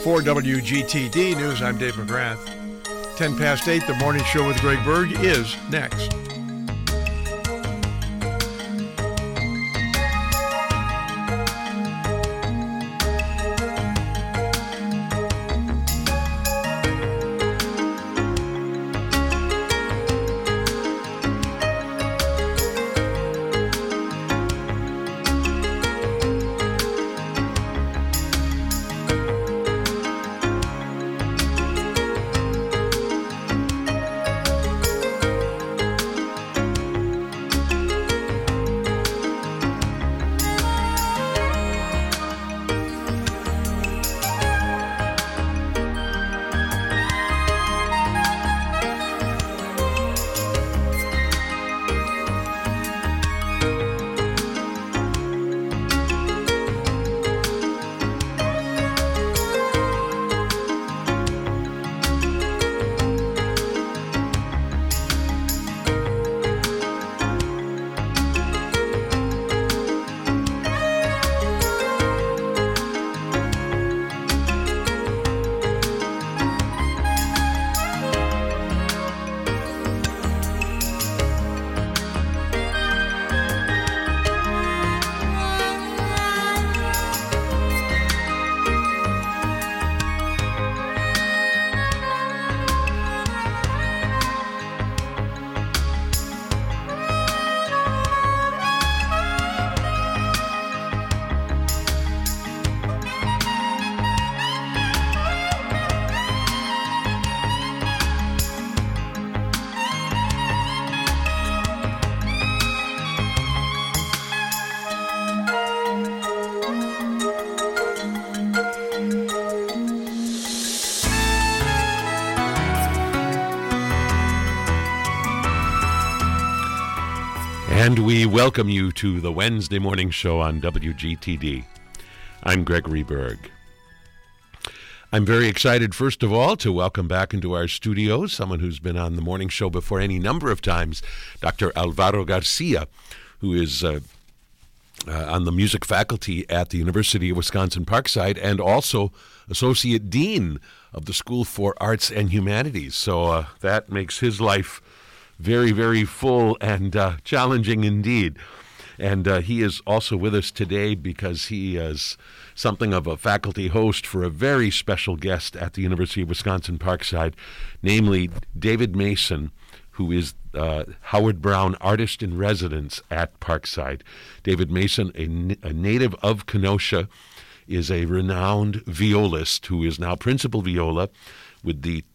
For WGTD News, I'm Dave McGrath. 10 past 8, the morning show with Greg Berg is next. And we welcome you to the Wednesday morning show on WGTD. I'm Gregory Berg. I'm very excited, first of all, to welcome back into our studios someone who's been on the morning show before any number of times, Dr. Alvaro Garcia, who is on the music faculty at the University of Wisconsin-Parkside and also Associate Dean of the School for Arts and Humanities. So that makes his life very, very full and challenging indeed. And he is also with us today because he is something of a faculty host for a very special guest at the University of Wisconsin-Parkside, namely David Mason, who is Howard Brown Artist in Residence at Parkside. David Mason, a native of Kenosha, is a renowned violist who is now principal viola with the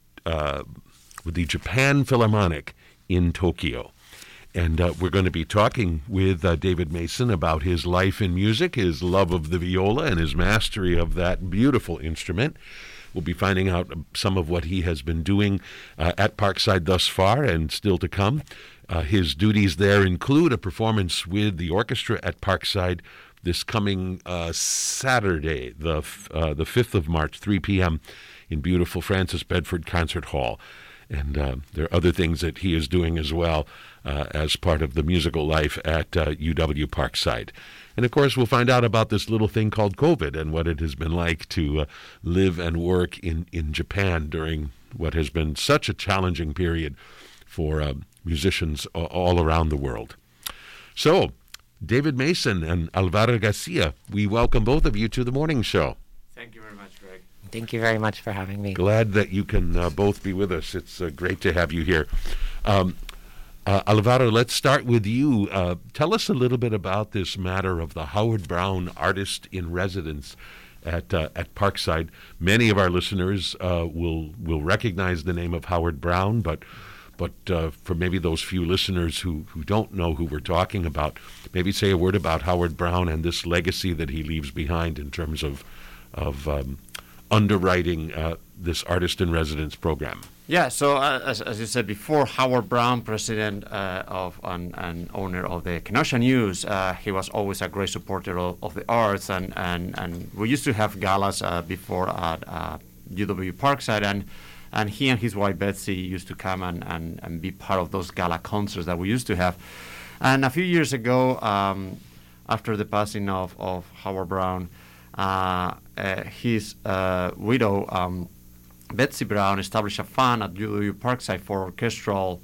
Japan Philharmonic in Tokyo. And we're going to be talking with David Mason about his life in music, his love of the viola, and his mastery of that beautiful instrument. We'll be finding out some of what he has been doing at Parkside thus far and still to come. His duties there include a performance with the orchestra at Parkside this coming Saturday, the 5th of March, 3 p.m. in beautiful Francis Bedford Concert Hall. And there are other things that he is doing as well as part of the musical life at UW Parkside. And, of course, we'll find out about this little thing called COVID and what it has been like to live and work in Japan during what has been such a challenging period for musicians all around the world. So, David Mason and Alvaro Garcia, we welcome both of you to the morning show. Thank you very much, Greg. Thank you very much for having me. Glad that you can both be with us. It's great to have you here. Alvaro, let's start with you. Tell us a little bit about this matter of the Howard Brown Artist in Residence at Parkside. Many of our listeners will recognize the name of Howard Brown, but for maybe those few listeners who don't know who we're talking about, maybe say a word about Howard Brown and this legacy that he leaves behind in terms of underwriting this Artist in Residence program. Yeah, so as you said before, Howard Brown, president of and owner of the Kenosha News, he was always a great supporter of the arts, and we used to have galas before at UW Parkside, and he and his wife Betsy used to come and be part of those gala concerts that we used to have. And a few years ago, after the passing of Howard Brown, his widow, Betsy Brown, established a fund at UW Parkside for orchestral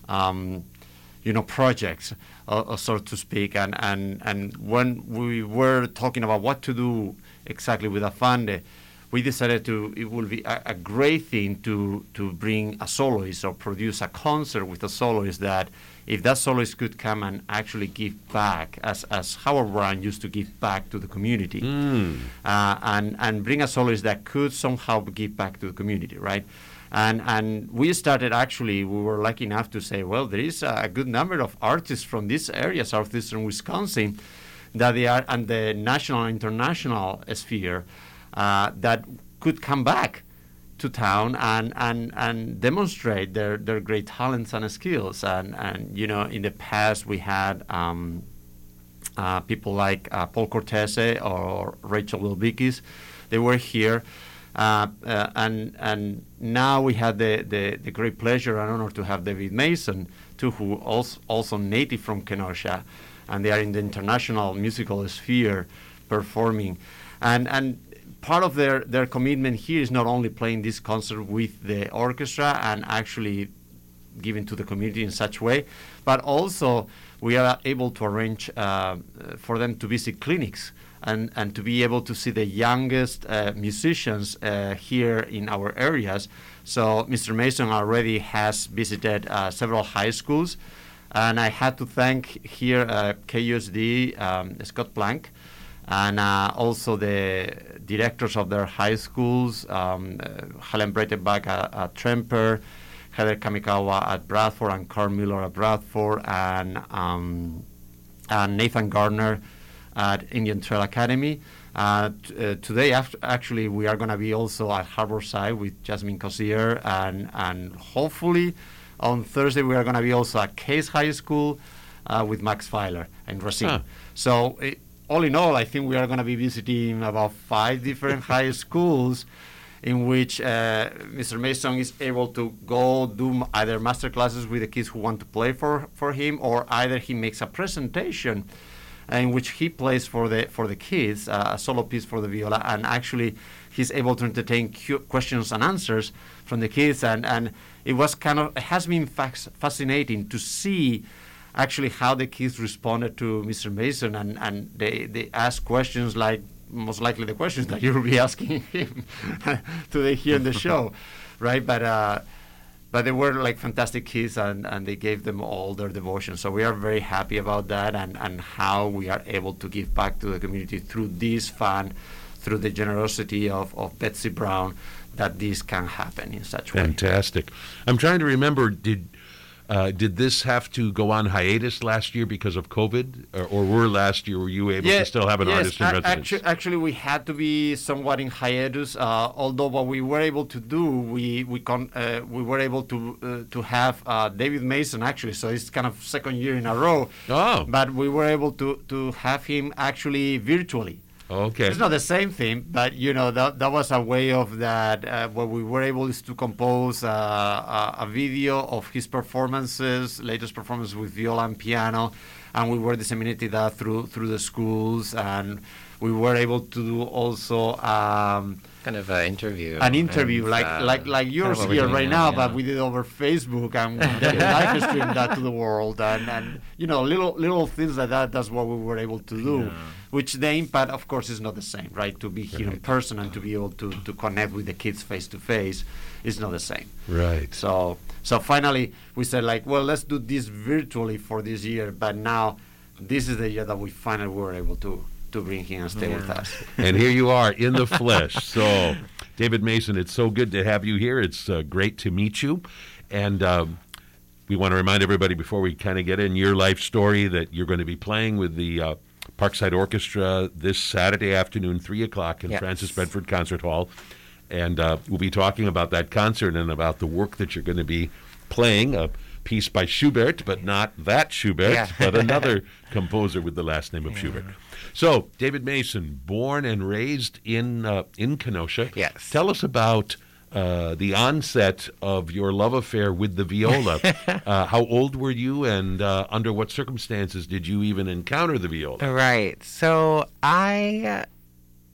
projects, so to speak. And when we were talking about what to do exactly with a fund, we decided it would be a great thing to bring a soloist or produce a concert with a soloist, that if that soloist could come and actually give back, as Howard Brown used to give back to the community, and bring a soloist that could somehow give back to the community, right? And we started, we were lucky enough to say, well, there is a good number of artists from this area, southeastern Wisconsin, that they are on the national and international sphere, that could come back to town and demonstrate their great talents and skills. And in the past we had people like Paul Cortese or Rachel Wilbikis. They were here. And now we had the great pleasure and honor to have David Mason, too, who also native from Kenosha, and they are in the international musical sphere performing. And part of their commitment here is not only playing this concert with the orchestra and actually giving to the community in such way, but also we are able to arrange for them to visit clinics and to be able to see the youngest musicians here in our areas. So Mr. Mason already has visited several high schools, and I had to thank here KUSD, Scott Plank, and also the directors of their high schools, Helen Breitenbach at Tremper, Heather Kamikawa at Bradford, and Carl Miller at Bradford, and Nathan Gardner at Indian Trail Academy. Today, actually, we are going to be also at Harborside with Jasmine Cossier, and hopefully on Thursday we are going to be also at Case High School with Max Filer and Racine. Huh. So all in all, I think we are going to be visiting about 5 different high schools in which Mr. Mason is able to go do either master classes with the kids who want to play for him, or either he makes a presentation in which he plays for the kids, a solo piece for the viola, and actually he's able to entertain questions and answers from the kids, and it has been fascinating to see actually how the kids responded to Mr. Mason, and they ask questions like most likely the questions that you will be asking him today here in the show, right? But they were like fantastic kids, and they gave them all their devotion. So we are very happy about that, and how we are able to give back to the community through this fund, through the generosity of Betsy Brown, that this can happen in such way. Fantastic. I'm trying to remember, did this have to go on hiatus last year because of COVID, or were you able to still have an artist in residence? Actually, we had to be somewhat in hiatus. Although what we were able to do, we were able to have David Mason actually. So it's kind of second year in a row. Oh. But we were able to have him actually virtually. Okay. It's not the same thing, but that was a way of that. What we were able is to compose a video of his latest performances with viola and piano, and we were disseminating that through the schools, and we were able to do also kind of an interview. An interview like yours here right now, but we did over Facebook, and we live streamed that to the world, and little things like that. That's what we were able to do. Yeah. Which the impact, of course, is not the same, right? To be here in person and to be able to connect with the kids face to face is not the same. Right. So finally we said, well, let's do this virtually for this year, but now this is the year that we finally were able to bring him and stay with us. And here you are in the flesh. So, David Mason, it's so good to have you here. It's great to meet you. And we want to remind everybody before we kind of get in your life story that you're going to be playing with the Parkside Orchestra this Saturday afternoon, 3 o'clock in Francis Bedford Concert Hall. And we'll be talking about that concert and about the work that you're going to be playing, a piece by Schubert, but not that Schubert, but another composer with the last name of Schubert. So, David Mason, born and raised in Kenosha. Yes. Tell us about the onset of your love affair with the viola. How old were you, and under what circumstances did you even encounter the viola? Right. So I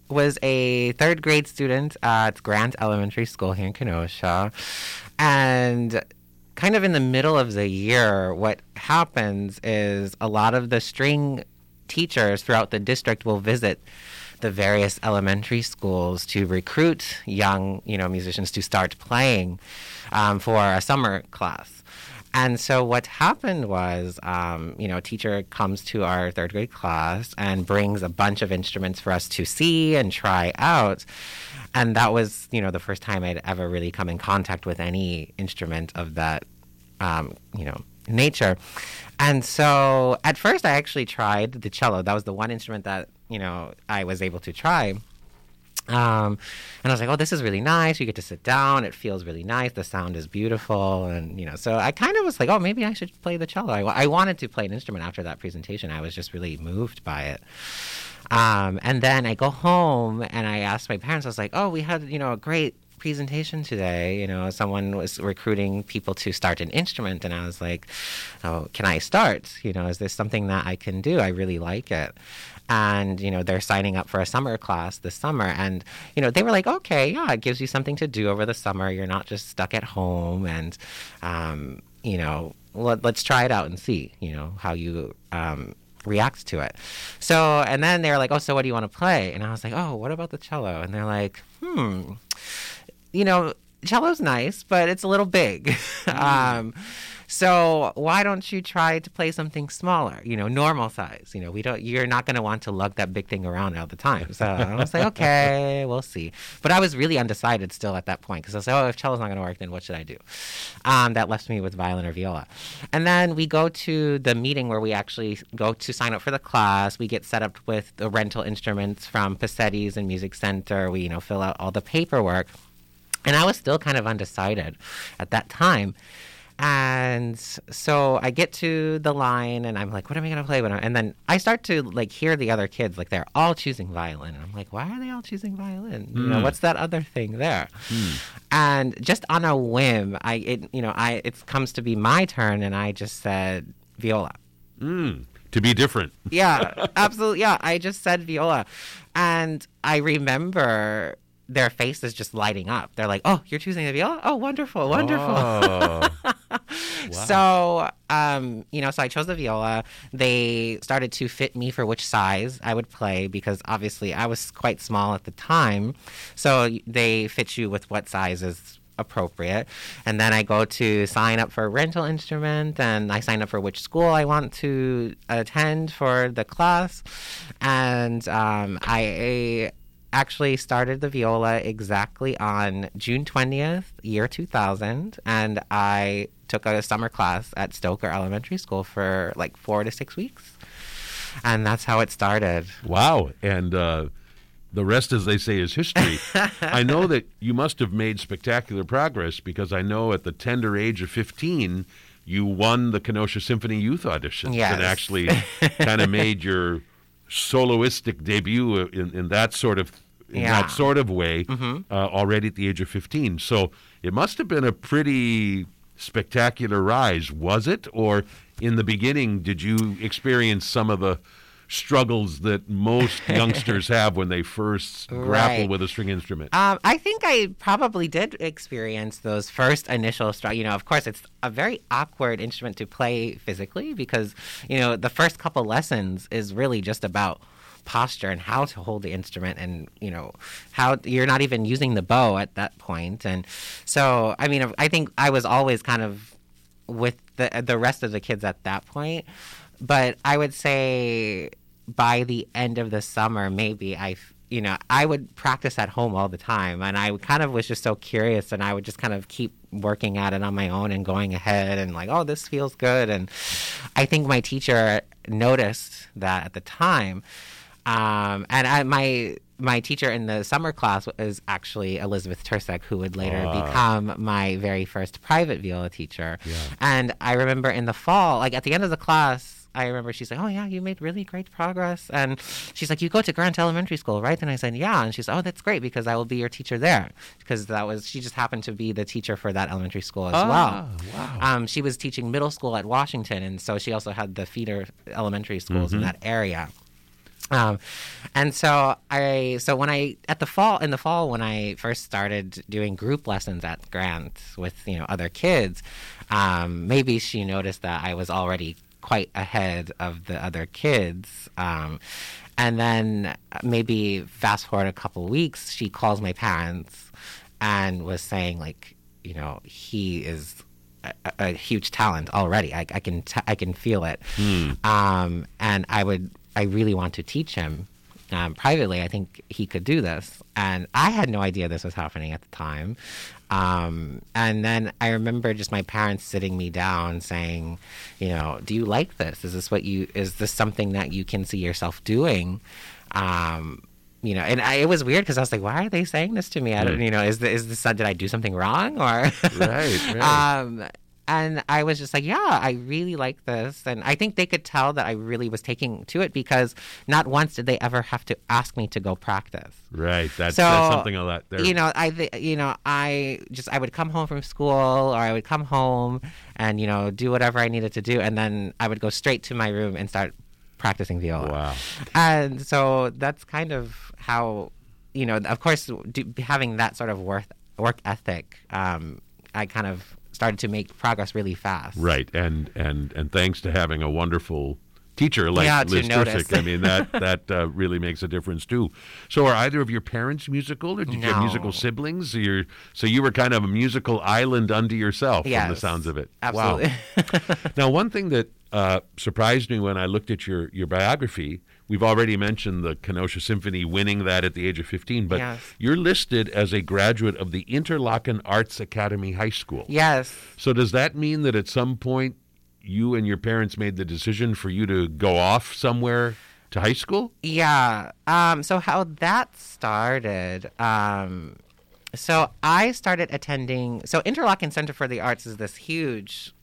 was a third grade student at Grant Elementary School here in Kenosha. And kind of in the middle of the year, what happens is a lot of the string teachers throughout the district will visit the various elementary schools to recruit young, musicians to start playing for a summer class. And so what happened was, a teacher comes to our third grade class and brings a bunch of instruments for us to see and try out. And that was, the first time I'd ever really come in contact with any instrument of that, nature. And so at first I actually tried the cello. That was the one instrument that, I was able to try. And I was like, oh, this is really nice. You get to sit down. It feels really nice. The sound is beautiful. And, so I kind of was like, oh, maybe I should play the cello. I wanted to play an instrument after that presentation. I was just really moved by it. And then I go home and I asked my parents, I was like, oh, we had, a great presentation today. Someone was recruiting people to start an instrument. And I was like, oh, can I start? Is this something that I can do? I really like it. And, they're signing up for a summer class this summer. And, they were like, okay, yeah, it gives you something to do over the summer. You're not just stuck at home. And, let's try it out and see, how you react to it. So, and then they were like, oh, so what do you want to play? And I was like, oh, what about the cello? And they're like, cello's nice, but it's a little big. So why don't you try to play something smaller, normal size? You're not going to want to lug that big thing around all the time. So I was like, okay, we'll see. But I was really undecided still at that point because I was like, oh, if cello's not going to work, then what should I do? That left me with violin or viola. And then we go to the meeting where we actually go to sign up for the class. We get set up with the rental instruments from Passetti's and Music Center. We, fill out all the paperwork. And I was still kind of undecided at that time. And so I get to the line and I'm like, what am I going to play? And then I start to hear the other kids, they're all choosing violin. And I'm like, why are they all choosing violin? What's that other thing there? And just on a whim, it comes to be my turn and I just said viola. To be different. Yeah, absolutely. Yeah, I just said viola. And I remember their faces just lighting up. They're like, oh, you're choosing the viola? Oh, wonderful, wonderful. Oh. Wow. So, so I chose the viola. They started to fit me for which size I would play because obviously I was quite small at the time. So they fit you with what size is appropriate. And then I go to sign up for a rental instrument and I sign up for which school I want to attend for the class. And I actually started the viola exactly on June 20th, year 2000, and I took a summer class at Stoker Elementary School for 4 to 6 weeks. And that's how it started. Wow. And the rest, as they say, is history. I know that you must have made spectacular progress because I know at the tender age of 15, you won the Kenosha Symphony Youth Auditions and actually kind of made your soloistic debut in that sort of way already at the age of 15. So it must have been a pretty spectacular rise, was it? Or in the beginning, did you experience some of the struggles that most youngsters have when they first grapple with a string instrument? I think I probably did experience those first initial struggles. Of course, it's a very awkward instrument to play physically because, the first couple lessons is really just about posture and how to hold the instrument and, how you're not even using the bow at that point. And so, I think I was always kind of with the rest of the kids at that point. But I would say by the end of the summer, maybe I would practice at home all the time. And I kind of was just so curious and I would just kind of keep working at it on my own and going ahead and oh, this feels good. And I think my teacher noticed that at the time. And my teacher in the summer class is actually Elizabeth Tursek, who would later become my very first private viola teacher. Yeah. And I remember in the fall, at the end of the class, I remember she's like, oh, yeah, you made really great progress. And she's like, you go to Grant Elementary School, right? And I said, yeah. And she's like, oh, that's great because I will be your teacher there. Because she just happened to be the teacher for that elementary school as well. Wow. She was teaching middle school at Washington. And so she also had the feeder elementary schools in that area. And so when I in the fall when I first started doing group lessons at Grant with other kids, maybe she noticed that I was already quite ahead of the other kids. And then maybe fast forward a couple weeks, she calls my parents and was saying like, he is a huge talent already. I can feel it. And I really want to teach him privately. I think he could do this. And I had no idea this was happening at the time. And then I remember just my parents sitting me down saying, do you like this? Is this something that you can see yourself doing? And it was weird because I was like, why are they saying this to me? I don't, is this, did I do something wrong? Or, Right. And I was just like, yeah, I really like this. And I think they could tell that I really was taking to it because not once did they ever have to ask me to go practice. Right. That's something a lot there. I would come home from school or I would come home and, do whatever I needed to do. And then I would go straight to my room and start practicing viola. Wow. And so that's kind of how, of course, having that sort of work ethic, I kind of started to make progress really fast. Right, and thanks to having a wonderful teacher like Liz Tersick, I mean that really makes a difference too. So, are either of your parents musical, or did you have musical siblings? So you were kind of a musical island unto yourself, from the sounds of it. Absolutely. Wow. Now, one thing that surprised me when I looked at your biography. We've already mentioned the Kenosha Symphony winning that at the age of 15, but you're listed as a graduate of the Interlochen Arts Academy High School. Yes. So does that mean that at some point you and your parents made the decision for you to go off somewhere to high school? Yeah. So how that started, so I started attending, so Interlochen Center for the Arts is this huge,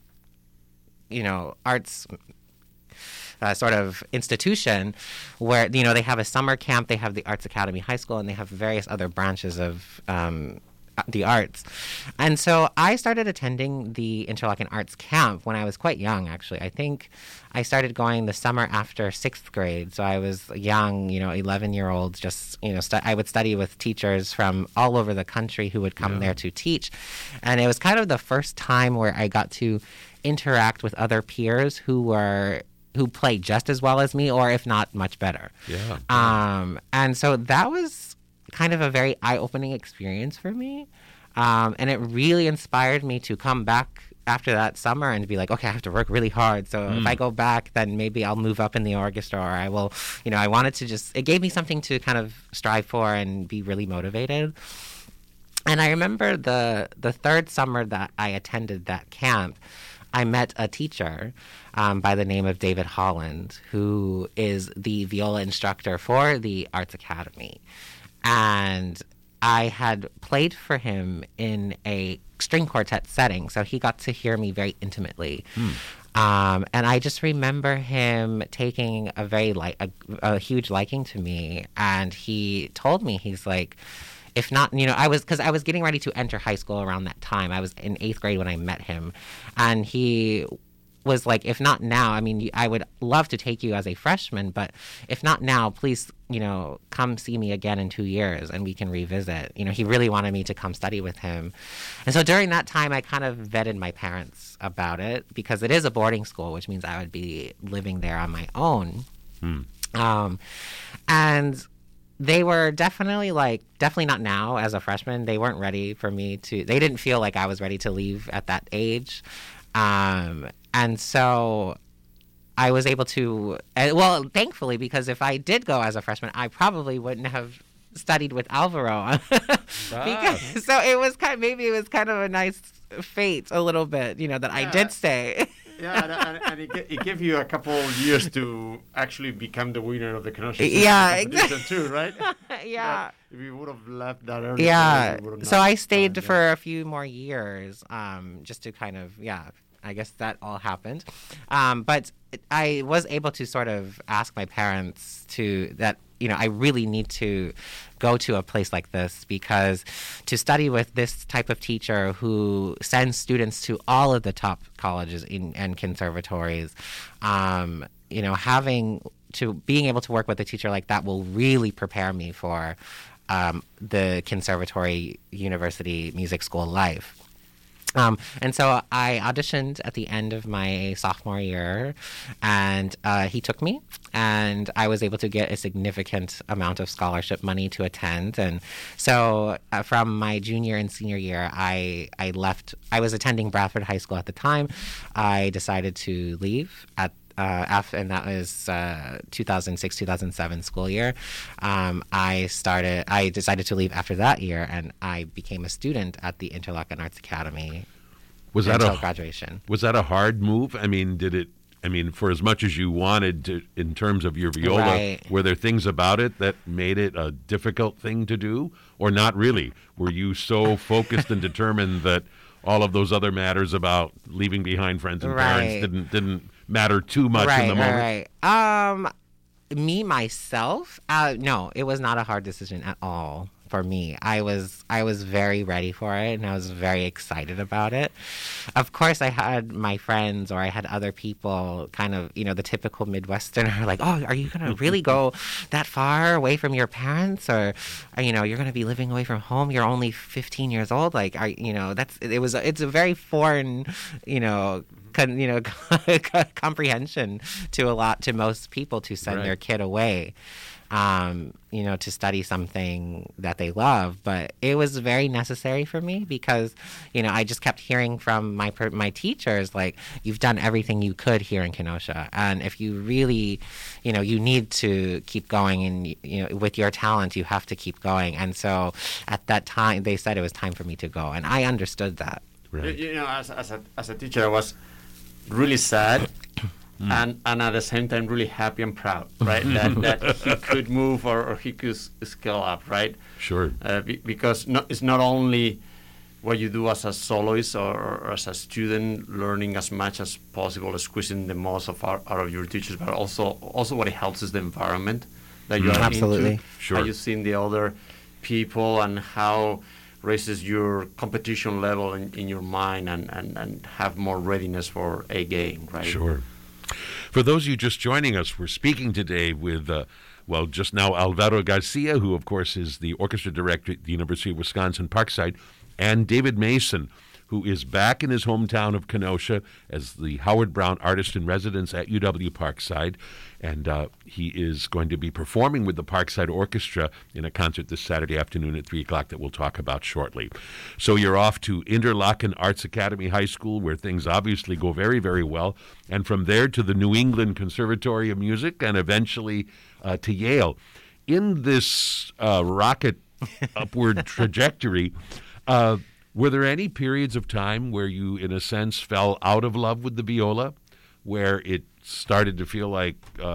arts sort of institution where, they have a summer camp, they have the Arts Academy High School, and they have various other branches of the arts. And so I started attending the Interlochen Arts Camp when I was quite young, actually. I think I started going the summer after 6th grade. So I was young, 11-year-olds, just, I would study with teachers from all over the country who would come there to teach. And it was kind of the first time where I got to interact with other peers who play just as well as me, or if not much better. Yeah. And so that was kind of a very eye-opening experience for me. And it really inspired me to come back after that summer and be like, okay, I have to work really hard. So if I go back, then maybe I'll move up in the orchestra, or I will, I wanted to it gave me something to kind of strive for and be really motivated. And I remember the third summer that I attended that camp, I met a teacher by the name of David Holland, who is the viola instructor for the Arts Academy. And I had played for him in a string quartet setting, so he got to hear me very intimately. And I just remember him taking a huge liking to me, and he told me, he's like, if not, I was getting ready to enter high school around that time. I was in 8th grade when I met him, and he was like, if not now, I mean, I would love to take you as a freshman, but if not now, please, come see me again in 2 years and we can revisit. He really wanted me to come study with him. And so during that time, I kind of vetted my parents about it, because it is a boarding school, which means I would be living there on my own. And they were definitely not now as a freshman. They weren't ready for me they didn't feel like I was ready to leave at that age. And so I was able to, thankfully, because if I did go as a freshman, I probably wouldn't have studied with Alvaro. So it was kind of a nice fate a little bit, that I did stay. Yeah, and it gave you a couple of years to actually become the winner of the Kenosha competition too, right? Yeah. If you would have left that early. Yeah. So I stayed for a few more years, just to kind of, I guess that all happened. But I was able to sort of ask my parents I really need to go to a place like this, because to study with this type of teacher who sends students to all of the top colleges and conservatories, having to being able to work with a teacher like that will really prepare me for the conservatory, university, music school life. And so I auditioned at the end of my sophomore year, and he took me, and I was able to get a significant amount of scholarship money to attend. And so from my junior and senior year, I left. I was attending Bradford High School at the time. I decided to leave and that was 2006-2007 school year. I decided to leave after that year, and I became a student at the Interlochen Arts Academy until graduation. Was that a hard move? I mean, for as much as you wanted to, in terms of your viola, right, were there things about it that made it a difficult thing to do, or not really? Were you so focused and determined that all of those other matters about leaving behind friends and parents didn't matter too much in the moment? Right. Me, myself, no, it was not a hard decision at all for me. I was very ready for it, and I was very excited about it. Of course, I had my friends, or I had other people, kind of, the typical Midwesterner, like, oh, are you going to really go that far away from your parents? Or, you're going to be living away from home? You're only 15 years old. Like, it's a very foreign, comprehension to most people to send their kid away, to study something that they love. But it was very necessary for me because, I just kept hearing from my teachers, like, you've done everything you could here in Kenosha, and if you really, you need to keep going, and with your talent, you have to keep going. And so at that time, they said it was time for me to go, and I understood that. Right. As a teacher, I was really sad and at the same time really happy and proud, right? that he could move or he could scale up, right? Sure. Because it's not only what you do as a soloist or as a student, learning as much as possible, squeezing the most out of your teachers, but also what it helps is the environment that you are Absolutely. into. Sure. How you see the other people and how raises your competition level in your mind and have more readiness for a game, right? Sure. For those of you just joining us, we're speaking today with, just now Alvaro Garcia, who, of course, is the orchestra director at the University of Wisconsin-Parkside, and David Mason, who is back in his hometown of Kenosha as the Howard Brown Artist-in-Residence at UW-Parkside. And he is going to be performing with the Parkside Orchestra in a concert this Saturday afternoon at 3 o'clock that we'll talk about shortly. So you're off to Interlochen Arts Academy High School, where things obviously go very, very well, and from there to the New England Conservatory of Music, and eventually to Yale. In this rocket upward trajectory, were there any periods of time where you, in a sense, fell out of love with the viola, where it started to feel like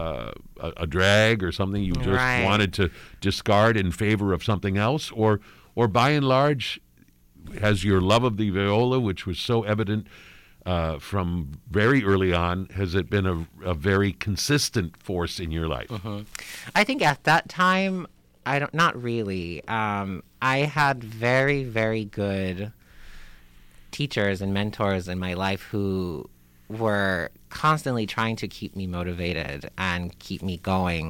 a drag or something you just wanted to discard in favor of something else? Or by and large, has your love of the viola, which was so evident from very early on, has it been a very consistent force in your life? Mm-hmm. I think at that time, not really. I had very, very good teachers and mentors in my life who were constantly trying to keep me motivated and keep me going.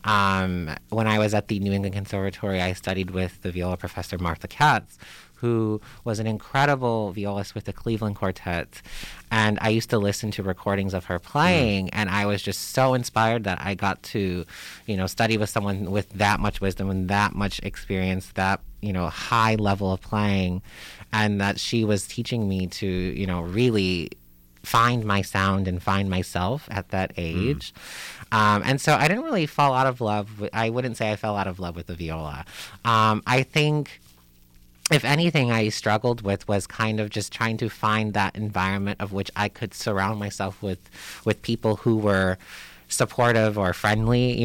When I was at the New England Conservatory, I studied with the viola professor Martha Katz, who was an incredible violist with the Cleveland Quartet. And I used to listen to recordings of her playing, and I was just so inspired that I got to, study with someone with that much wisdom and that much experience, that, high level of playing, and that she was teaching me to, really find my sound and find myself at that age. And so I didn't really fall out of love. I wouldn't say I fell out of love with the viola. I think, if anything, I struggled with was kind of just trying to find that environment of which I could surround myself with people who were supportive or friendly.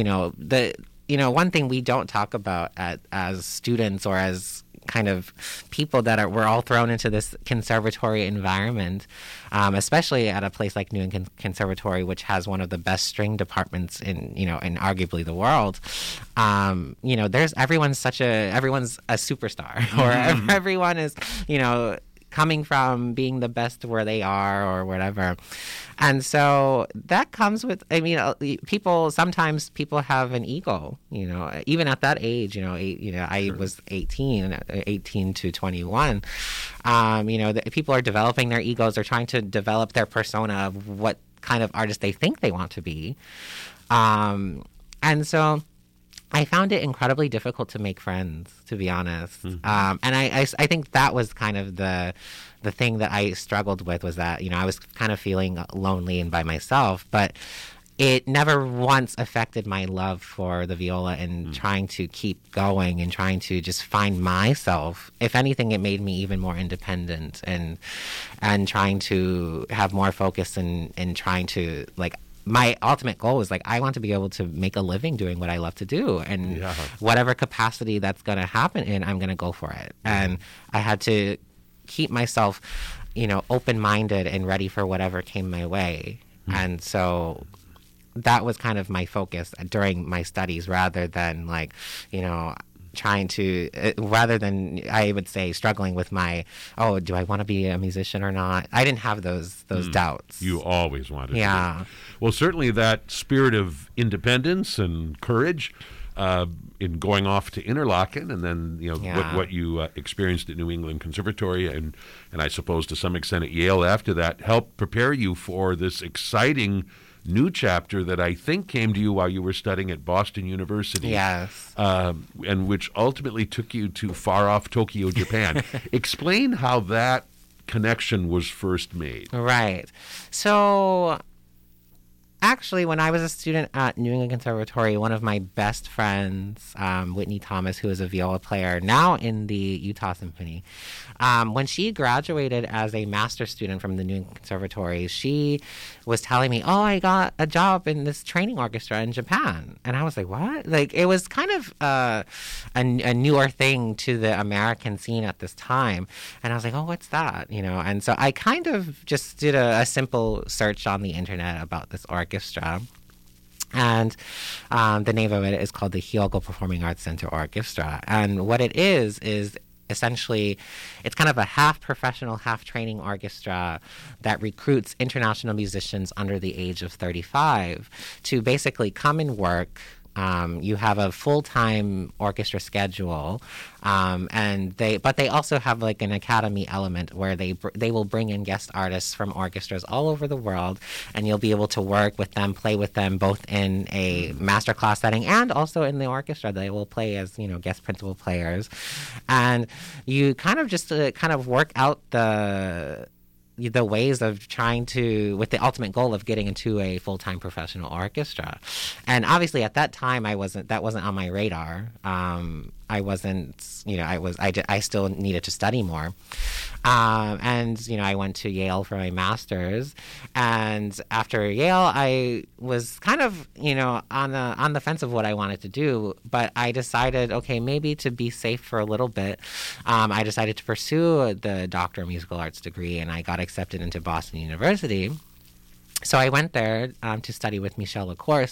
One thing we don't talk about as students or as kind of people that we're all thrown into this conservatory environment, especially at a place like New England Conservatory, which has one of the best string departments in arguably the world. Everyone's a superstar, or everyone is, coming from being the best where they are or whatever. And so that comes with, I mean, sometimes people have an ego, even at that age, I was 18 to 21. People are developing their egos. They're trying to develop their persona of what kind of artist they think they want to be. And so I found it incredibly difficult to make friends, to be honest. And I think that was kind of the thing that I struggled with, was that, I was kind of feeling lonely and by myself, but it never once affected my love for the viola and trying to keep going and trying to just find myself. If anything, it made me even more independent and trying to have more focus and trying to, like, my ultimate goal was, like, I want to be able to make a living doing what I love to do, and whatever capacity that's going to happen in, I'm going to go for it. And I had to keep myself, open-minded and ready for whatever came my way. And so that was kind of my focus during my studies, rather than, like, rather than, I would say, struggling with do I want to be a musician or not? I didn't have those doubts. You always wanted to. Yeah. Well, certainly that spirit of independence and courage in going off to Interlaken, and then what you experienced at New England Conservatory, and I suppose to some extent at Yale after that, helped prepare you for this exciting new chapter that I think came to you while you were studying at Boston University. Yes. And which ultimately took you to far-off Tokyo, Japan. Explain how that connection was first made. Right. So, actually, when I was a student at New England Conservatory, one of my best friends, Whitney Thomas, who is a viola player now in the Utah Symphony, when she graduated as a master's student from the New England Conservatory, she was telling me, I got a job in this training orchestra in Japan. And I was like, what? Like, it was kind of a newer thing to the American scene at this time. And I was like, what's that? And so I kind of just did a simple search on the internet about this orchestra. And the name of it is called the Hyogo Performing Arts Center Orchestra. And what it is essentially, it's kind of a half professional, half training orchestra that recruits international musicians under the age of 35 to basically come and work. You have a full-time orchestra schedule, but they also have, like, an academy element where they will bring in guest artists from orchestras all over the world, and you'll be able to work with them, play with them, both in a masterclass setting and also in the orchestra. They will play as guest principal players, and you kind of just work out the ways of trying to, with the ultimate goal of getting into a full-time professional orchestra. And obviously at that time that wasn't on my radar. I wasn't, I still needed to study more. And I went to Yale for my master's. And after Yale, I was kind of, on the fence of what I wanted to do. But I decided, okay, maybe to be safe for a little bit, I decided to pursue the Doctor of Musical Arts degree, and I got accepted into Boston University. So I went there to study with Michel Lacourse.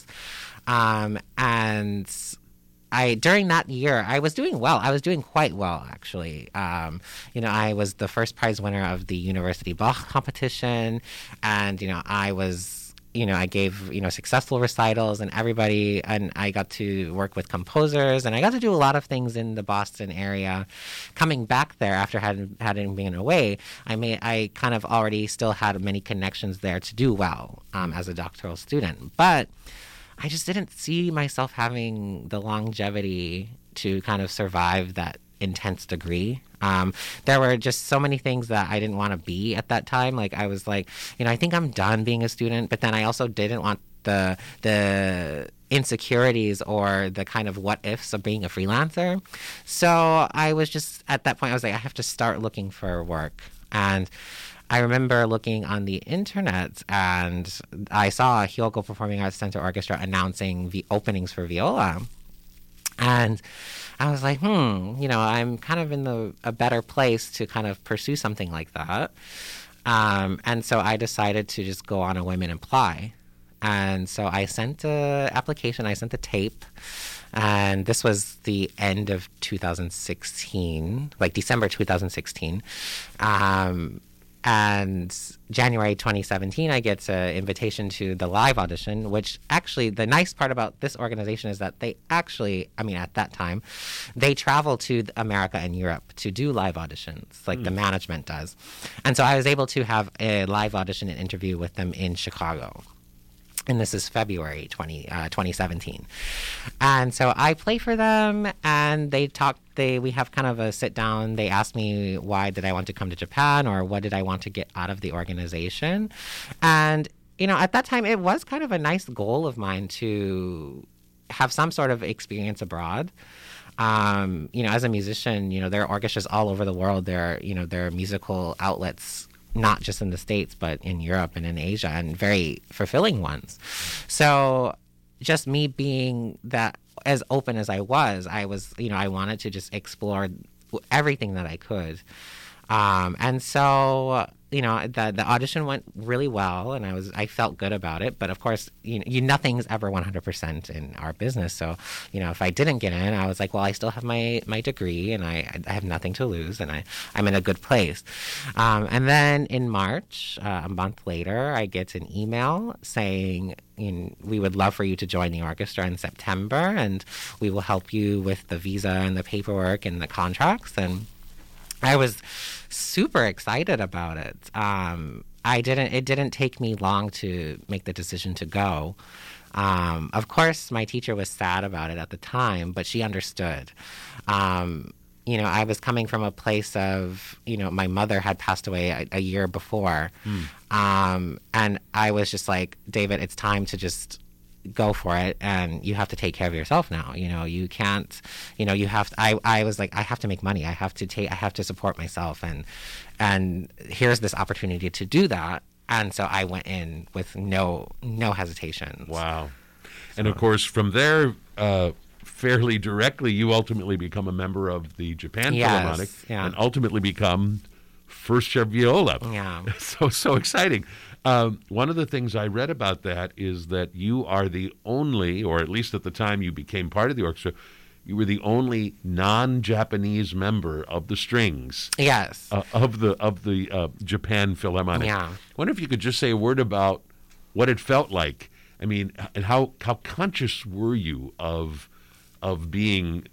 And during that year, I was doing well. I was doing quite well, actually. I was the first prize winner of the University Bach competition, and I gave successful recitals, and I got to work with composers, and I got to do a lot of things in the Boston area. Coming back there after having been away, I kind of already still had many connections there to do well as a doctoral student, but I just didn't see myself having the longevity to kind of survive that intense degree. There were just so many things that I didn't want to be at that time. Like, I was like, I think I'm done being a student, but then I also didn't want the insecurities or the kind of what ifs of being a freelancer. So I was just, at that point, I was like, I have to start looking for work. And I remember looking on the internet, and I saw Hyogo Performing Arts Center Orchestra announcing the openings for viola. And I was like, I'm kind of in a better place to kind of pursue something like that. And so I decided to just go on a whim and apply. And so I sent an application, I sent the tape, and this was the end of 2016, like December 2016. And January 2017, I get an invitation to the live audition, which actually, the nice part about this organization is that they actually, I mean, at that time, they travel to America and Europe to do live auditions, like the management does. And so I was able to have a live audition and interview with them in Chicago. And this is February 2017. And so I play for them, and we have kind of a sit down. They asked me why did I want to come to Japan, or what did I want to get out of the organization. And, at that time, it was kind of a nice goal of mine to have some sort of experience abroad. As a musician, there are orchestras all over the world. There are musical outlets, not just in the States, but in Europe and in Asia, and very fulfilling ones. So just me being that as open as I was, I wanted to just explore everything that I could. And so, the audition went really well, and I felt good about it. But of course, nothing's ever 100% in our business. So, if I didn't get in, I was like, well, I still have my degree, and I have nothing to lose, and I'm in a good place. And then in March, a month later, I get an email saying, we would love for you to join the orchestra in September, and we will help you with the visa and the paperwork and the contracts. And I was super excited about it. It didn't take me long to make the decision to go. Of course, my teacher was sad about it at the time, but she understood. I was coming from a place of, my mother had passed away a year before. And I was just like, David, it's time to just go for it, and you have to take care of yourself now. You can't, I was like, I have to make money. I have to support myself, and here's this opportunity to do that. And so I went in with no hesitation. Wow. And of course, from there, fairly directly, you ultimately become a member of the Japan Philharmonic, and ultimately become first chair viola. Yeah. So exciting. One of the things I read about that is that you are the only, or at least at the time you became part of the orchestra, you were the only non-Japanese member of the strings. Yes. Of the Japan Philharmonic. Yeah. I wonder if you could just say a word about what it felt like. I mean, and how conscious were you of being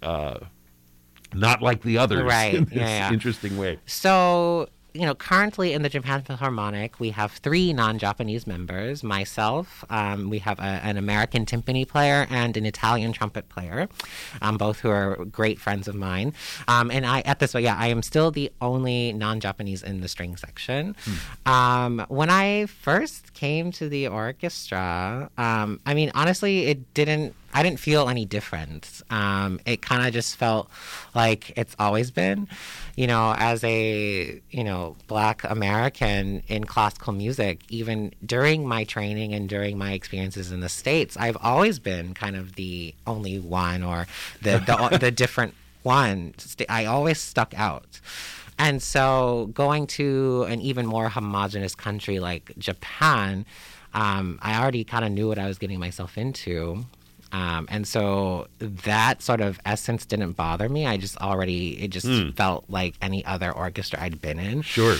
not like the others, right? In this interesting way. So, currently in the Japan Philharmonic, we have 3 non-Japanese members. Myself, we have an American timpani player and an Italian trumpet player, both who are great friends of mine. And I am still the only non-Japanese in the string section. When I first came to the orchestra, honestly, I didn't feel any difference. It kind of just felt like it's always been, as a, Black American in classical music, even during my training and during my experiences in the States, I've always been kind of the only one, or the different one. I always stuck out. And so going to an even more homogenous country like Japan, I already kind of knew what I was getting myself into. And so that sort of essence didn't bother me. It just felt like any other orchestra I'd been in. Sure.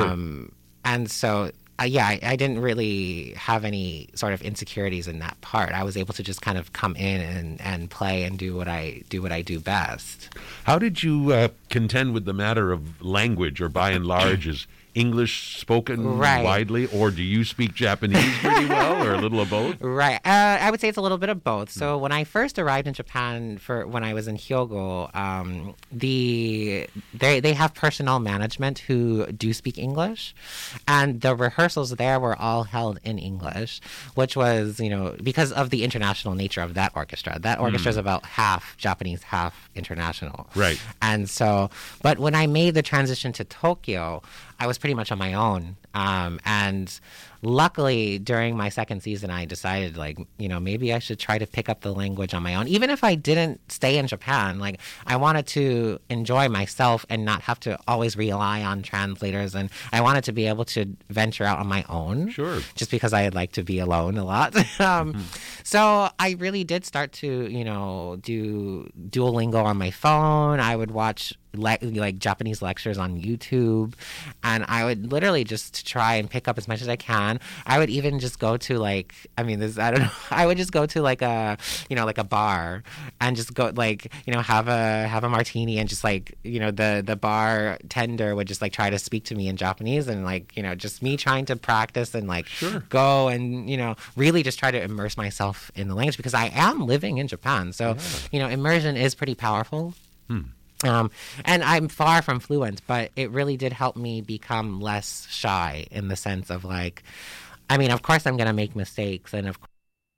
And so, I didn't really have any sort of insecurities in that part. I was able to just kind of come in and play and do what I do best. How did you contend with the matter of language, or by and large, is English spoken widely, or do you speak Japanese pretty well, or a little of both? Right. I would say it's a little bit of both. So when I first arrived in Japan when I was in Hyogo, they have personnel management who do speak English, and the rehearsals there were all held in English, which was, because of the international nature of that orchestra. That orchestra is about half Japanese, half international. Right. And so, but when I made the transition to Tokyo, I was pretty much on my own. And luckily, during my second season, I decided, like, maybe I should try to pick up the language on my own. Even if I didn't stay in Japan, like, I wanted to enjoy myself and not have to always rely on translators. And I wanted to be able to venture out on my own. Sure. Just because I like to be alone a lot. So I really did start to, do Duolingo on my phone. I would watch like Japanese lectures on YouTube, and I would literally just try and pick up as much as I can. I would even just go to I don't know. I would just go to like a bar and just go have a martini, and just the bartender would just try to speak to me in Japanese, and just me trying to practice and Sure. go and really just try to immerse myself in the language, because I am living in Japan. So immersion is pretty powerful. And I'm far from fluent, but it really did help me become less shy, in the sense of of course I'm going to make mistakes, and of course.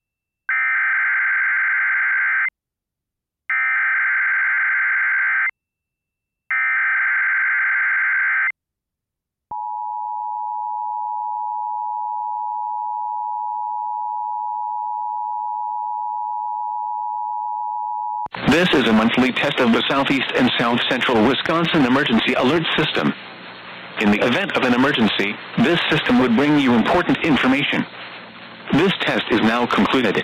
This is a monthly test of the Southeast and South Central Wisconsin Emergency Alert System. In the event of an emergency, this system would bring you important information. This test is now concluded.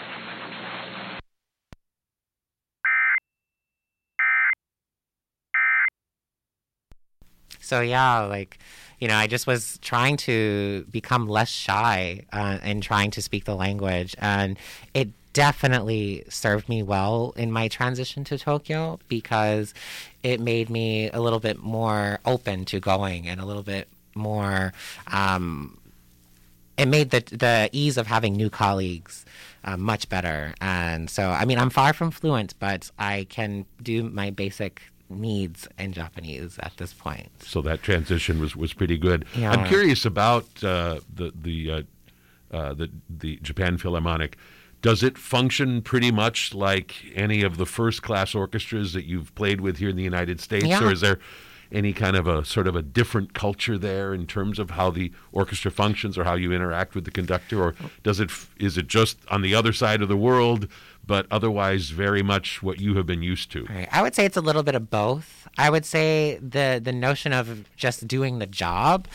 So yeah, I just was trying to become less shy and trying to speak the language, and it definitely served me well in my transition to Tokyo, because it made me a little bit more open to going, and a little bit more it made the ease of having new colleagues much better. And so I'm far from fluent, but I can do my basic needs in Japanese at this point. So that transition was pretty good. Yeah. I'm curious about the Japan Philharmonic. Does it function pretty much like any of the first-class orchestras that you've played with here in the United States, Yeah. or is there any kind of a sort of a different culture there in terms of how the orchestra functions or how you interact with the conductor, or is it just on the other side of the world, but otherwise very much what you have been used to? Right. I would say it's a little bit of both. I would say the notion of just doing the job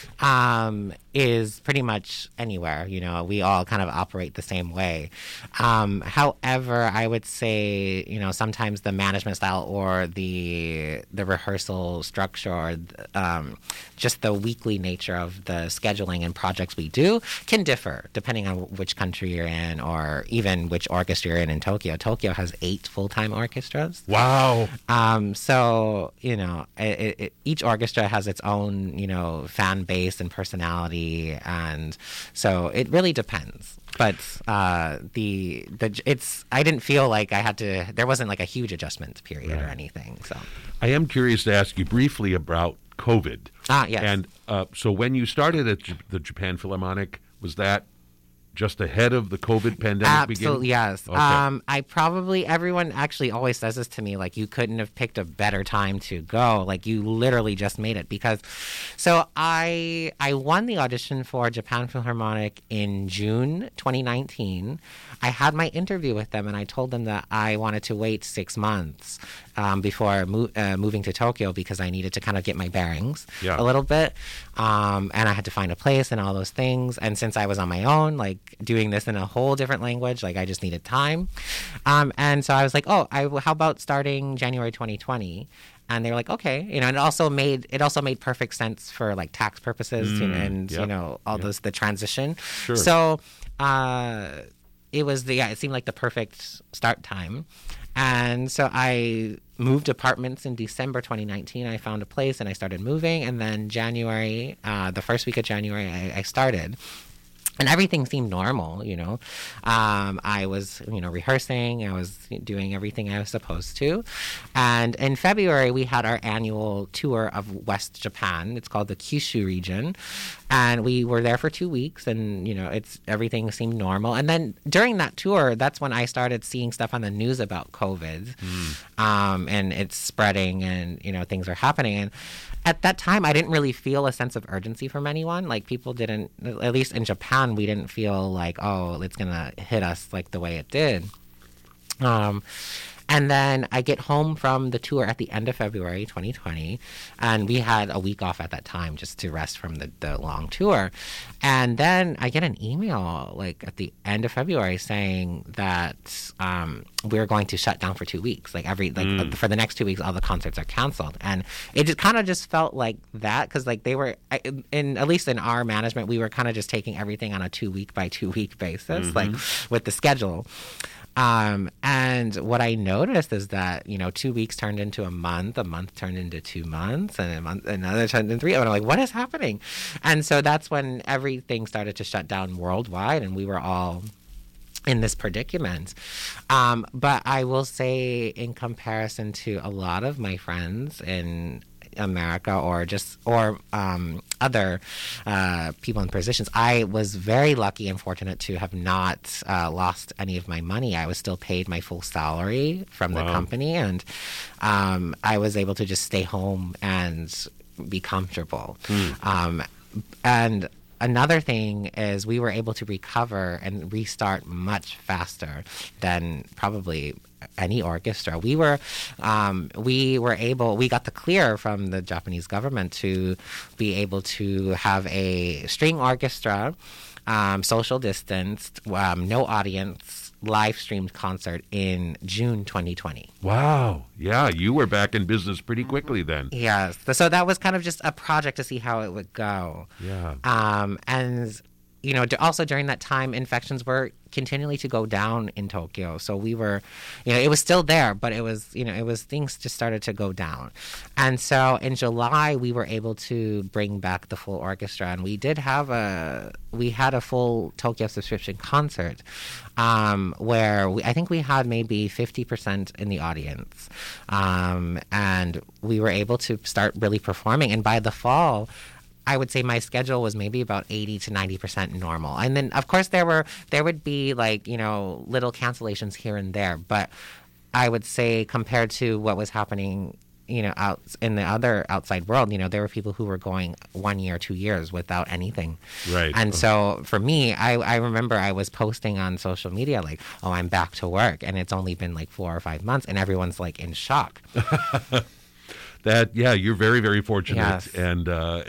is pretty much anywhere. We all kind of operate the same way. However, I would say, sometimes the management style or the rehearsal structure, or just the weekly nature of the scheduling and projects we do can differ depending on which country you're in, or even which orchestra you're in Tokyo. Tokyo has 8 full-time orchestras. Wow. So, each orchestra has its own, fan base and personality, and so it really depends. But I didn't feel like I had to. There wasn't a huge adjustment period or anything. So I am curious to ask you briefly about COVID. Yes. And so when you started at the Japan Philharmonic, was that just ahead of the COVID pandemic Absolutely, beginning? yes. Okay. Everyone actually always says this to me, you couldn't have picked a better time to go. You literally just made it, because, so I won the audition for Japan Philharmonic in June 2019. I had my interview with them, and I told them that I wanted to wait 6 months before moving to Tokyo, because I needed to kind of get my bearings a little bit. And I had to find a place and all those things. And since I was on my own, doing this in a whole different language, I just needed time. And so I was like, how about starting January 2020? And they were like, okay, and it also made perfect sense for tax purposes, the transition. Sure. So it seemed like the perfect start time. And so I moved apartments in December 2019. I found a place and I started moving. And then January, the first week of January, I started. And everything seemed normal, you know. I was, you know, rehearsing. I was doing everything I was supposed to. And in February, we had our annual tour of West Japan. It's called the Kyushu region. And we were there for 2 weeks, and, you know, everything seemed normal. And then during that tour, that's when I started seeing stuff on the news about COVID. And it's spreading, and, you know, things are happening. And at that time, I didn't really feel a sense of urgency from anyone. Like, people didn't, at least in Japan, we didn't feel like, oh, it's going to hit us like the way it did. And then I get home from the tour at the end of February 2020, and we had a week off at that time just to rest from the long tour. And then I get an email like at the end of February saying that we're going to shut down for 2 weeks. Like for the next 2 weeks, all the concerts are canceled. And it just kind of just felt like that, because like they were, at least in our management, we were kind of just taking everything on a 2 week by 2 week basis, like with the schedule. And what I noticed is that, you know, 2 weeks turned into a month turned into 2 months, and another turned into 3. And I'm like, what is happening? And so that's when everything started to shut down worldwide, and we were all in this predicament. But I will say, in comparison to a lot of my friends in America or other people in positions, I was very lucky and fortunate to have not lost any of my money. I was still paid my full salary from the company, and I was able to just stay home and be comfortable. And another thing is we were able to recover and restart much faster than probably any orchestra. We got the clear from the Japanese government to be able to have a string orchestra, social distanced, no audience, live streamed concert in June 2020. Wow. Yeah, you were back in business pretty quickly then. Yes. So that was kind of just a project to see how it would go. Yeah. And, you know, also during that time, infections were continually to go down in Tokyo. So we were, you know, it was still there, but it was things just started to go down. And so in July, we were able to bring back the full orchestra, and we had a full Tokyo subscription concert, where I think we had maybe 50% in the audience. And we were able to start really performing. And by the fall, I would say my schedule was maybe about 80 to 90% normal. And then, of course, there would be, like, you know, little cancellations here and there. But I would say, compared to what was happening, you know, out in the other outside world, you know, there were people who were going 1 year, 2 years without anything. Right. And so for me, I remember I was posting on social media like, oh, I'm back to work. And it's only been like 4 or 5 months. And everyone's like in shock. You're very, very fortunate, yes. and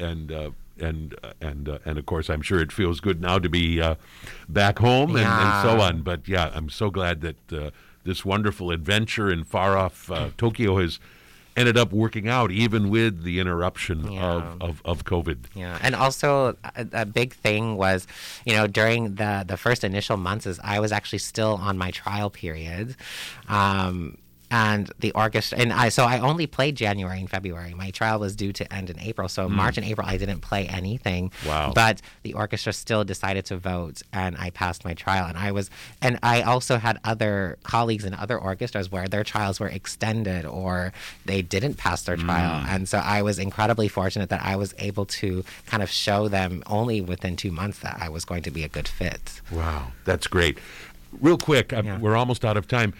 of course, I'm sure it feels good now to be back home and so on. But yeah, I'm so glad that this wonderful adventure in far off Tokyo has ended up working out, even with the interruption of COVID. Yeah, and also a big thing was, you know, during the first initial months, is I was actually still on my trial period. And the orchestra, so I only played January and February. My trial was due to end in April, so March and April I didn't play anything. Wow! But the orchestra still decided to vote, and I passed my trial. And I also had other colleagues in other orchestras where their trials were extended or they didn't pass their trial, and so I was incredibly fortunate that I was able to kind of show them only within 2 months that I was going to be a good fit. Wow, that's great. Real quick, we're almost out of time.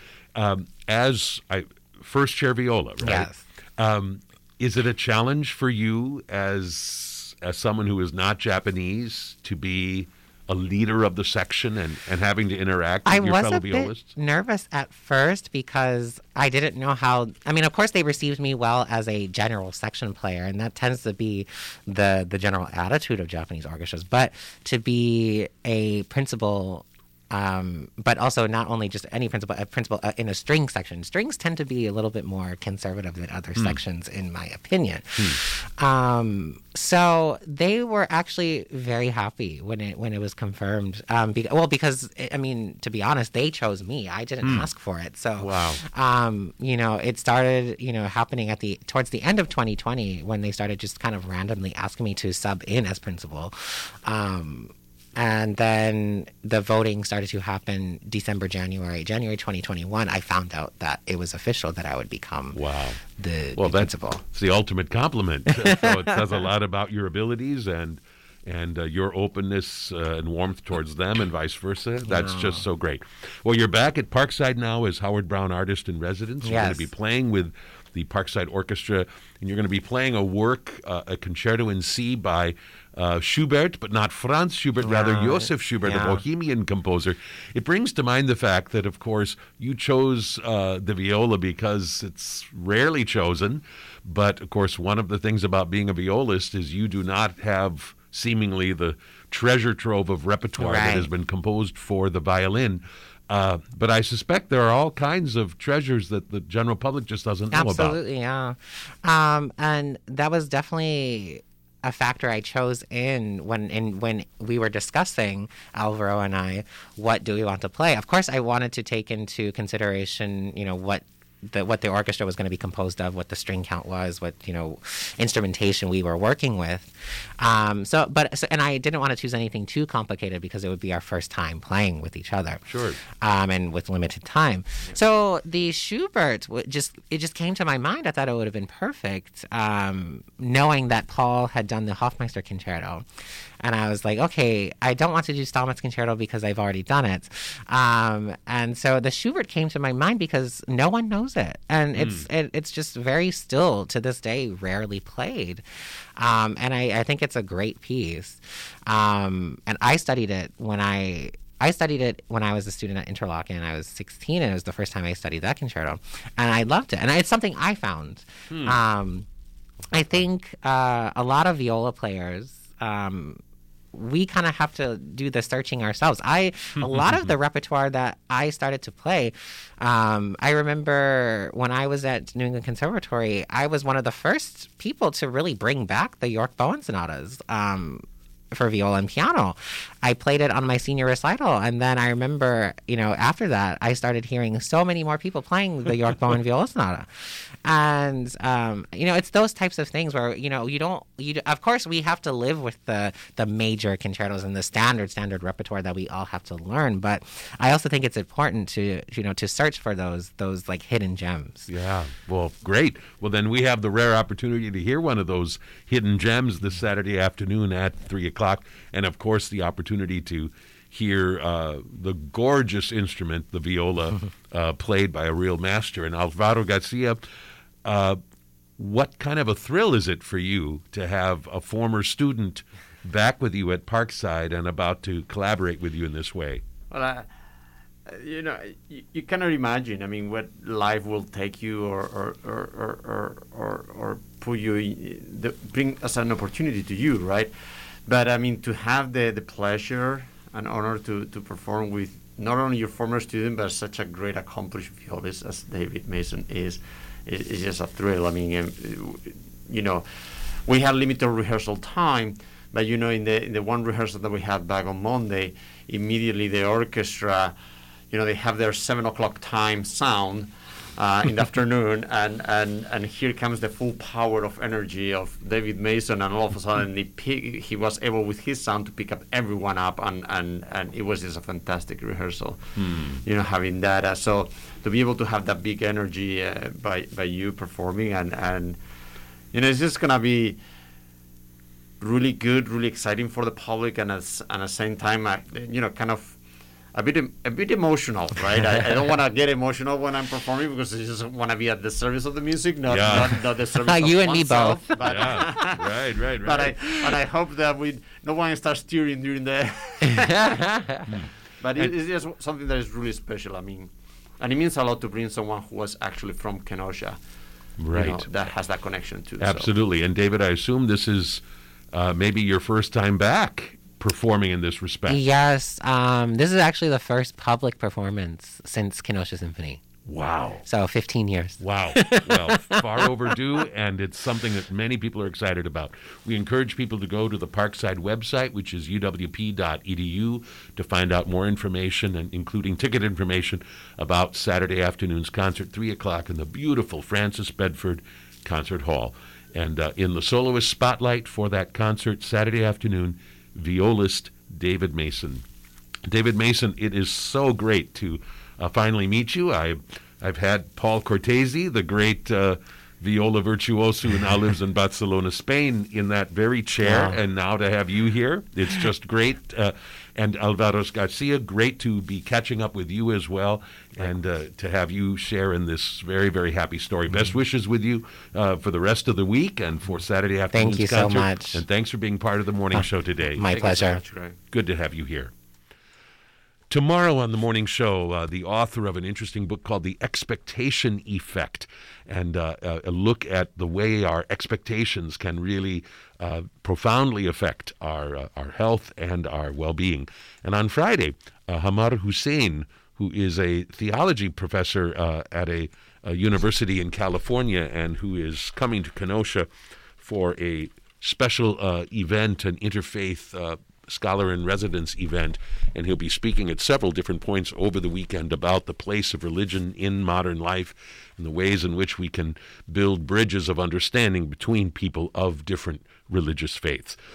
First chair viola, right? Yes. Is it a challenge for you as someone who is not Japanese to be a leader of the section and having to interact with your fellow violists? I was a bit nervous at first because I didn't know how. I mean, of course, they received me well as a general section player, and that tends to be the general attitude of Japanese orchestras. But to be a principal, but also not only just any principal, a principal in a string section. Strings tend to be a little bit more conservative than other sections, in my opinion. So they were actually very happy when it was confirmed. Because I mean, to be honest, they chose me. I didn't ask for it. So, wow. You know, it started, you know, happening towards the end of 2020 when they started just kind of randomly asking me to sub in as principal. And then the voting started to happen January 2021. I found out that it was official that I would become the principal. It's the ultimate compliment. So it says a lot about your abilities and your openness and warmth towards them and vice versa. That's just so great. Well, you're back at Parkside now as Howard Brown Artist in Residence. You're going to be playing with the Parkside Orchestra, and you're going to be playing a work, a concerto in C by Schubert, but not Franz Schubert, rather Joseph Schubert, the Bohemian composer. It brings to mind the fact that, of course, you chose the viola because it's rarely chosen. But, of course, one of the things about being a violist is you do not have seemingly the treasure trove of repertoire that has been composed for the violin. But I suspect there are all kinds of treasures that the general public just doesn't know about. Absolutely, yeah. And that was definitely a factor I chose when we were discussing, Alvaro and I, what do we want to play. Of course, I wanted to take into consideration, what the orchestra was going to be composed of, what the string count was, what instrumentation we were working with. And I didn't want to choose anything too complicated because it would be our first time playing with each other. Sure. And with limited time. Yeah. So the Schubert it just came to my mind. I thought it would have been perfect, knowing that Paul had done the Hofmeister Concerto. And I was like, okay, I don't want to do Stahlmat's Concerto because I've already done it. And so the Schubert came to my mind because no one knows it. And it's just very still, to this day, rarely played. And I think it's a great piece. And I studied it when I was a student at Interlochen. I was 16, and it was the first time I studied that concerto. And I loved it. And it's something I found. I think a lot of viola players... we kind of have to do the searching ourselves. A lot of the repertoire that I started to play, I remember when I was at New England Conservatory, I was one of the first people to really bring back the York Bowen sonatas for viola and piano. I played it on my senior recital, and then I remember, after that, I started hearing so many more people playing the York Bowen viola sonata. And, it's those types of things where, of course, we have to live with the major concertos and the standard repertoire that we all have to learn. But I also think it's important to search for those like hidden gems. Yeah. Well, great. Well, then we have the rare opportunity to hear one of those hidden gems this Saturday afternoon at 3:00. And, of course, the opportunity to hear the gorgeous instrument, the viola, played by a real master. And Alvaro Garcia, what kind of a thrill is it for you to have a former student back with you at Parkside and about to collaborate with you in this way? Well, you cannot imagine. I mean, what life will take you or put you bring as an opportunity to you, right? But I mean, to have the pleasure and honor to perform with not only your former student, but such a great accomplished violist as David Mason is just a thrill. I mean, we had limited rehearsal time, but in the one rehearsal that we had back on Monday, immediately the orchestra, they have their 7:00 time sound in the afternoon, and here comes the full power of energy of David Mason, and all of a sudden he was able with his sound to pick up everyone up, and it was just a fantastic rehearsal. Having that, so to be able to have that big energy by you performing, and it's just gonna be really good, really exciting for the public, and at the same time, kind of a bit emotional, right? I don't want to get emotional when I'm performing because I just want to be at the service of the music, not the service of you and oneself. Me both. But Right. But I hope that no one starts tearing during the. But it's just something that is really special. I mean, and it means a lot to bring someone who was actually from Kenosha, right? That has that connection too. Absolutely. So. And David, I assume this is maybe your first time back performing in this respect. Yes. This is actually the first public performance since Kenosha Symphony. Wow. So 15 years. Wow. Well, far overdue, and it's something that many people are excited about. We encourage people to go to the Parkside website, which is uwp.edu, to find out more information, and including ticket information about Saturday afternoon's concert, 3:00 in the beautiful Francis Bedford Concert Hall. And in the soloist spotlight for that concert Saturday afternoon, violist David Mason. David Mason, it is so great to finally meet you. I've had Paul Cortese, the great viola virtuoso who now lives in Barcelona, Spain, in that very chair, and now to have you here, it's just great. And Alvaro Garcia, great to be catching up with you as well, and to have you share in this very, very happy story. Best wishes with you for the rest of the week and for Saturday afternoon's concert. Thank you so much. And thanks for being part of the morning show today. My pleasure. Good to have you here. Tomorrow on the morning show, the author of an interesting book called The Expectation Effect, and a look at the way our expectations can really profoundly affect our health and our well-being. And on Friday, Hamar Hussein, who is a theology professor at a university in California and who is coming to Kenosha for a special event, an interfaith scholar in residence event, and he'll be speaking at several different points over the weekend about the place of religion in modern life and the ways in which we can build bridges of understanding between people of different religious faiths.